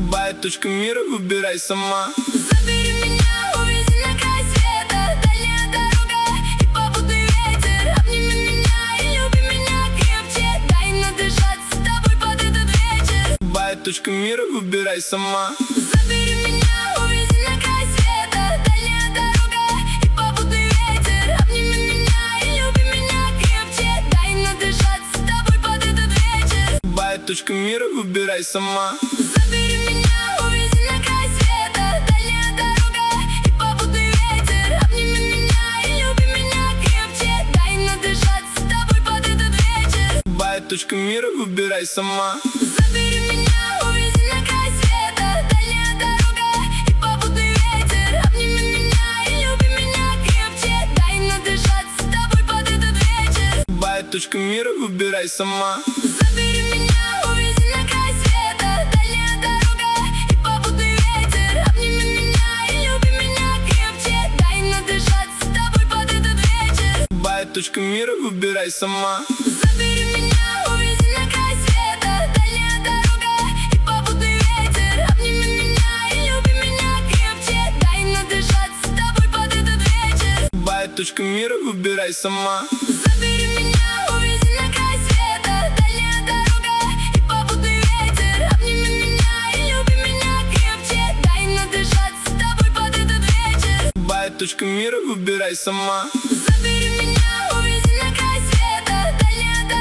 Любая точка мира, выбирай сама. Забери меня, увези на край света, дальняя дорога и попутный ветер. Обними меня и люби меня крепче, дай надышаться тобой под этот вечер. Любая точка мира, выбирай сама. Забери меня, увези на край света, дальняя дорога и попутный ветер. Обними меня и люби меня крепче, дай надышаться тобой под этот вечер. Любая точка мира, выбирай сама. Забери меня, увези на край света, дальняя дорога и попутный ветер. Обними меня и люби меня крепче, дай надышаться тобой под этот вечер. Любая точка мира, выбирай сама. Забери меня, увези на край света, дальняя дорога и попутный ветер. Обними меня и люби меня крепче, дай надышаться тобой под этот вечер. Любая точка мира, выбирай сама. Забери меня, увези на край света, дальняя дорога и попутный ветер. Обними меня и люби меня крепче, дай надышаться тобой под этот вечер. Любая точка мира, выбирай сама. Забери меня, увези на край света, дальняя дорога и попутный ветер. Обними меня и люби меня крепче, дай надышаться тобой под этот вечер. Любая точка мира, выбирай сама. Забери меня, увези на край света, дальняя дорога и попутный ветер. Обними меня и люби меня крепче, дай надышаться тобой под этот вечер. Любая точка мира, выбирай сама.